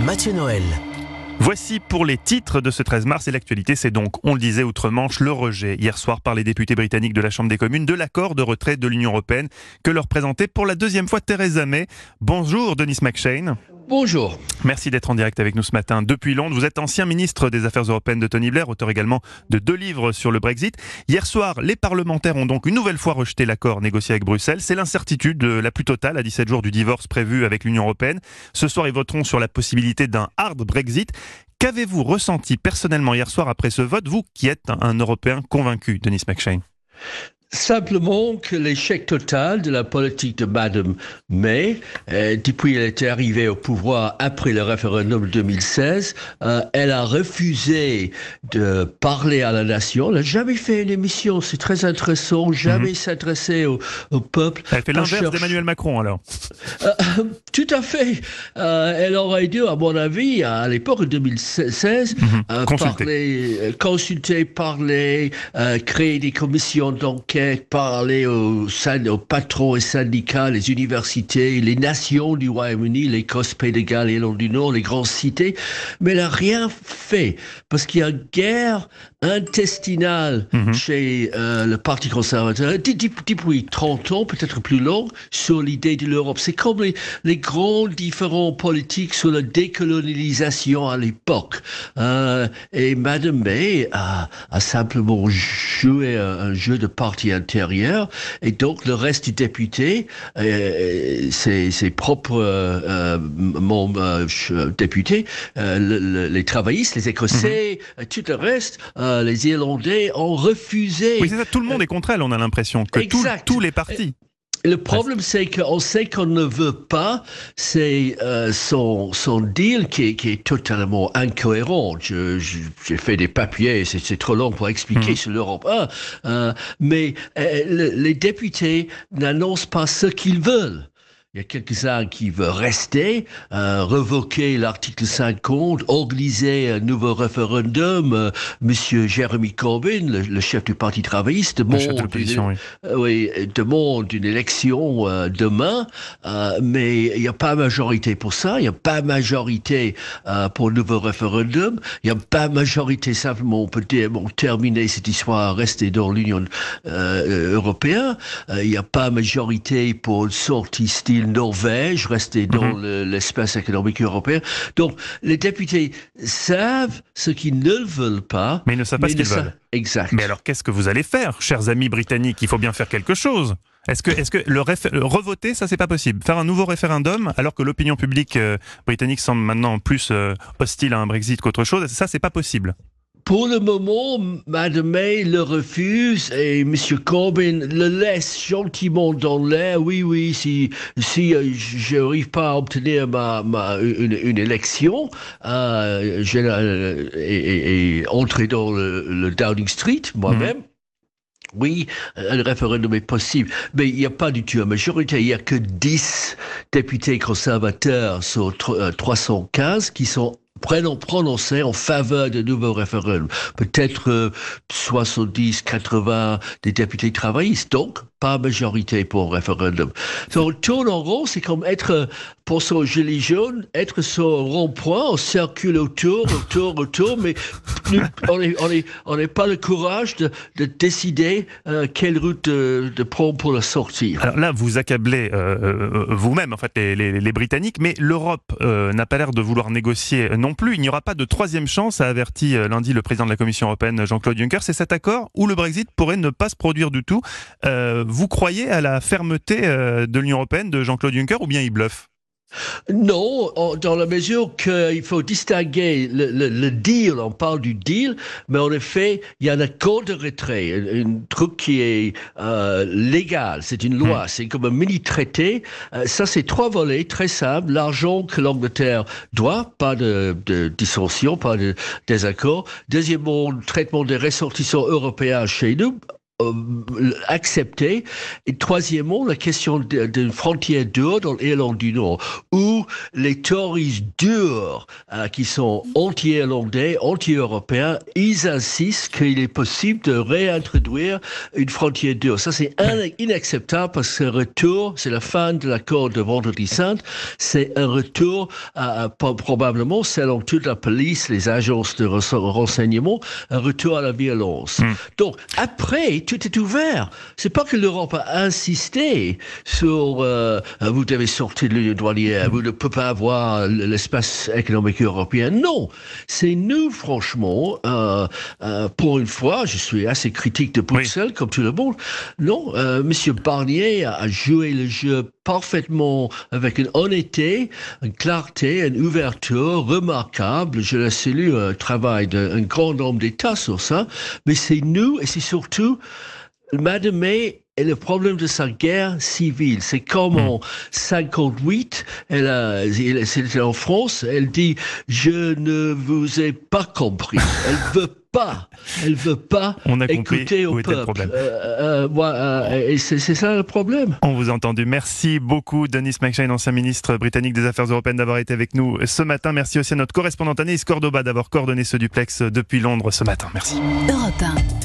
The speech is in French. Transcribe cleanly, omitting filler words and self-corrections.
Mathieu Noël. Voici pour les titres de ce 13 mars et l'actualité, c'est donc, on le disait outre-Manche, le rejet hier soir par les députés britanniques de la Chambre des communes de l'accord de retrait de l'Union européenne que leur présentait pour la deuxième fois Theresa May. Bonjour Denis McShane. Bonjour. Merci d'être en direct avec nous ce matin depuis Londres. Vous êtes ancien ministre des Affaires européennes de Tony Blair, auteur également de 2 livres sur le Brexit. Hier soir, les parlementaires ont donc une nouvelle fois rejeté l'accord négocié avec Bruxelles. C'est l'incertitude la plus totale à 17 jours du divorce prévu avec l'Union européenne. Ce soir, ils voteront sur la possibilité d'un hard Brexit. Qu'avez-vous ressenti personnellement hier soir après ce vote, vous qui êtes un Européen convaincu, Denis McShane? Simplement que l'échec total de la politique de Madame May, depuis qu'elle était arrivée au pouvoir après le référendum de 2016, elle a refusé de parler à la nation. Elle n'a jamais fait une émission, c'est très intéressant, jamais s'adresser au peuple. Elle fait l'inverse d'Emmanuel Macron alors. Tout à fait. Elle aurait dû, à mon avis, à l'époque de 2016, consulter, parler, créer des commissions d'enquête, parler aux patrons et syndicats, les universités, les nations du Royaume-Uni, l'Écosse, Pays de Galles, Irlande du Nord, les grandes cités. Mais elle n'a rien fait parce qu'il y a une guerre intestinale chez le Parti conservateur depuis 30 ans, peut-être plus long, sur l'idée de l'Europe. C'est comme les grands différends politiques sur la décolonisation à l'époque. Et Madame May a simplement joué un jeu de parti intérieur, et donc le reste du député, ses propres députés, les travaillistes, les Écossais, tout le reste, les Irlandais ont refusé. Oui, c'est ça, tout le monde est contre elle, on a l'impression, que tous les partis. Le problème, c'est qu'on sait qu'on ne veut pas, c'est son deal qui est totalement incohérent. J'ai fait des papiers, c'est trop long pour expliquer sur l'Europe 1, mais les députés n'annoncent pas ce qu'ils veulent. Il y a quelques-uns qui veulent rester, revoquer l'article 50, organiser un nouveau référendum. Monsieur Jeremy Corbyn, le chef du Parti travailliste, demande une élection demain, mais il n'y a pas majorité pour ça. Il n'y a pas majorité pour le nouveau référendum. Il n'y a pas majorité simplement pour dire, terminer cette histoire, rester dans l'Union européenne. Il n'y a pas majorité pour une sortie style Norvège, rester dans l'espace économique européen. Donc, les députés savent ce qu'ils ne veulent pas. Mais ils ne savent pas ce qu'ils veulent. Exact. Mais alors, qu'est-ce que vous allez faire, chers amis britanniques? Il faut bien faire quelque chose. Est-ce que le revoter, ça, c'est pas possible? Faire un nouveau référendum, alors que l'opinion publique britannique semble maintenant plus hostile à un Brexit qu'autre chose, ça, c'est pas possible. Pour le moment, Madame May le refuse et Monsieur Corbyn le laisse gentiment dans l'air. Oui, si je n'arrive pas à obtenir une élection et entrer dans le Downing Street moi-même, oui, un référendum est possible, mais il n'y a pas du tout une majorité. Il n'y a que 10 députés conservateurs sur 315 qui sont prononcé en faveur de nouveaux référendums. Peut-être 70, 80 des députés travaillistes. Donc, pas majorité pour un référendum. Donc, tourne en rond, c'est comme être, pour son gilet jaune, être sur un rond-point, on circule autour, mais on n'est pas le courage de décider quelle route de prendre pour la sortir. Alors là, vous accablez vous-même, en fait, les Britanniques, mais l'Europe n'a pas l'air de vouloir négocier non plus. Il n'y aura pas de troisième chance, a averti lundi le président de la Commission européenne, Jean-Claude Juncker. C'est cet accord où le Brexit pourrait ne pas se produire du tout. Vous croyez à la fermeté de l'Union européenne de Jean-Claude Juncker ou bien il bluffe? Non, dans la mesure qu'il faut distinguer le deal, on parle du deal, mais en effet, il y a un accord de retrait, un truc qui est légal, c'est une loi, c'est comme un mini-traité. Ça, c'est 3 volets, très simples. L'argent que l'Angleterre doit, pas de dissension, pas de désaccord. Deuxièmement, le traitement des ressortissants européens chez nous. accepté. Et troisièmement, la question d'une frontière dure dans l'Irlande du Nord, où les Tories durs, qui sont anti-irlandais, anti-européens, ils insistent qu'il est possible de réintroduire une frontière dure. Ça, c'est inacceptable parce que c'est la fin de l'accord de Vendredi Saint, c'est un retour, probablement, selon toute la police, les agences de renseignement, un retour à la violence. Donc, après, tout est ouvert. C'est pas que l'Europe a insisté sur vous devez sortir de l'union douanière, vous ne pouvez pas avoir l'espace économique européen. Non, c'est nous, franchement, pour une fois, je suis assez critique de Bruxelles, comme tout le monde. Non, Monsieur Barnier a joué le jeu parfaitement avec une honnêteté, une clarté, une ouverture remarquable. Je le salue, un travail d'un grand nombre d'États sur ça. Mais c'est nous, et c'est surtout Madame May et le problème de sa guerre civile. C'est comme en 58, c'était en France, elle dit « Je ne vous ai pas compris ». Elle veut pas écouter au peuple. Et c'est ça le problème. On vous a entendu. Merci beaucoup, Denis McShane, ancien ministre britannique des Affaires européennes, d'avoir été avec nous ce matin. Merci aussi à notre correspondante Anaïs Cordoba d'avoir coordonné ce duplex depuis Londres ce matin. Merci. Europe 1.